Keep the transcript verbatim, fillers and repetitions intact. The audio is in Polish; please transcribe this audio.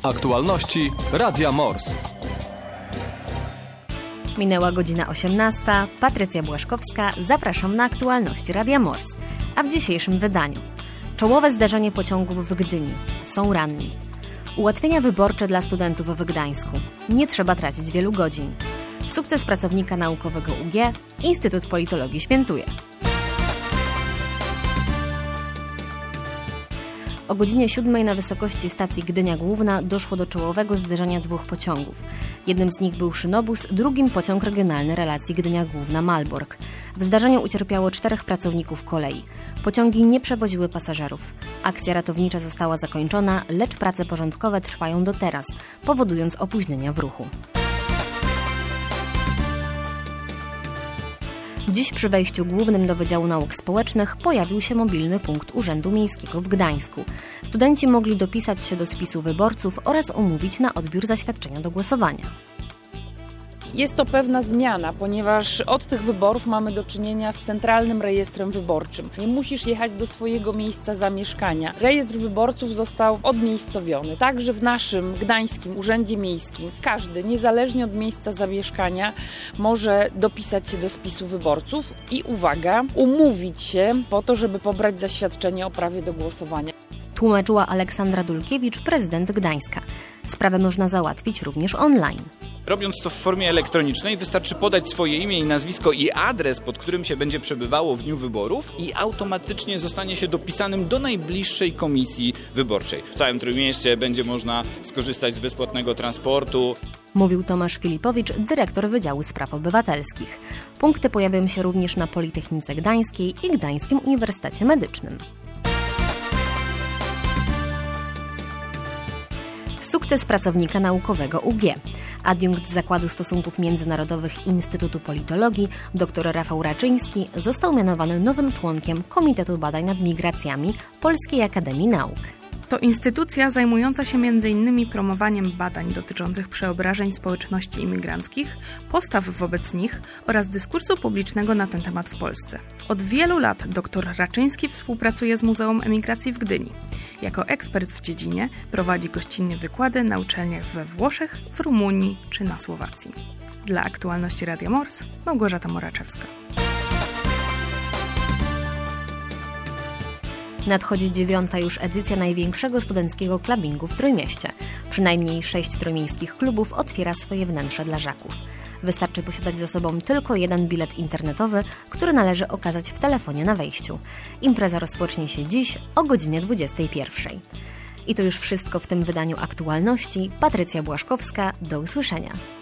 Aktualności Radia Mors. Minęła godzina osiemnasta. Patrycja Błaszkowska. Zapraszam na aktualności Radia Mors. A w dzisiejszym wydaniu czołowe zdarzenie pociągów w Gdyni. Są ranni. Ułatwienia wyborcze dla studentów w Gdańsku. Nie trzeba tracić wielu godzin. Sukces pracownika naukowego U G. Instytut Politologii świętuje. O godzinie siódmej na wysokości stacji Gdynia Główna doszło do czołowego zderzenia dwóch pociągów. Jednym z nich był szynobus, drugim pociąg regionalny relacji Gdynia Główna-Malbork. W zdarzeniu ucierpiało czterech pracowników kolei. Pociągi nie przewoziły pasażerów. Akcja ratownicza została zakończona, lecz prace porządkowe trwają do teraz, powodując opóźnienia w ruchu. Dziś przy wejściu głównym do Wydziału Nauk Społecznych pojawił się mobilny punkt Urzędu Miejskiego w Gdańsku. Studenci mogli dopisać się do spisu wyborców oraz umówić na odbiór zaświadczenia do głosowania. Jest to pewna zmiana, ponieważ od tych wyborów mamy do czynienia z Centralnym Rejestrem Wyborczym. Nie musisz jechać do swojego miejsca zamieszkania. Rejestr wyborców został odmiejscowiony. Także w naszym Gdańskim Urzędzie Miejskim każdy, niezależnie od miejsca zamieszkania, może dopisać się do spisu wyborców i, uwaga, umówić się po to, żeby pobrać zaświadczenie o prawie do głosowania. Tłumaczyła Aleksandra Dulkiewicz, prezydent Gdańska. Sprawę można załatwić również online. Robiąc to w formie elektronicznej, wystarczy podać swoje imię i nazwisko i adres, pod którym się będzie przebywało w dniu wyborów i automatycznie zostanie się dopisanym do najbliższej komisji wyborczej. W całym Trójmieście będzie można skorzystać z bezpłatnego transportu. Mówił Tomasz Filipowicz, dyrektor Wydziału Spraw Obywatelskich. Punkty pojawią się również na Politechnice Gdańskiej i Gdańskim Uniwersytecie Medycznym. Sukces pracownika naukowego U G. Adiunkt Zakładu Stosunków Międzynarodowych Instytutu Politologii dr Rafał Raczyński został mianowany nowym członkiem Komitetu Badań nad Migracjami Polskiej Akademii Nauk. To instytucja zajmująca się między innymi promowaniem badań dotyczących przeobrażeń społeczności imigranckich, postaw wobec nich oraz dyskursu publicznego na ten temat w Polsce. Od wielu lat dr Raczyński współpracuje z Muzeum Emigracji w Gdyni. Jako ekspert w dziedzinie prowadzi gościnnie wykłady na uczelniach we Włoszech, w Rumunii czy na Słowacji. Dla aktualności Radia Mors, Małgorzata Moraczewska. Nadchodzi dziewiąta już edycja największego studenckiego klubingu w Trójmieście. Przynajmniej sześć trójmiejskich klubów otwiera swoje wnętrze dla żaków. Wystarczy posiadać ze sobą tylko jeden bilet internetowy, który należy okazać w telefonie na wejściu. Impreza rozpocznie się dziś o godzinie dwudziestej pierwszej. I to już wszystko w tym wydaniu aktualności. Patrycja Błaszkowska, do usłyszenia.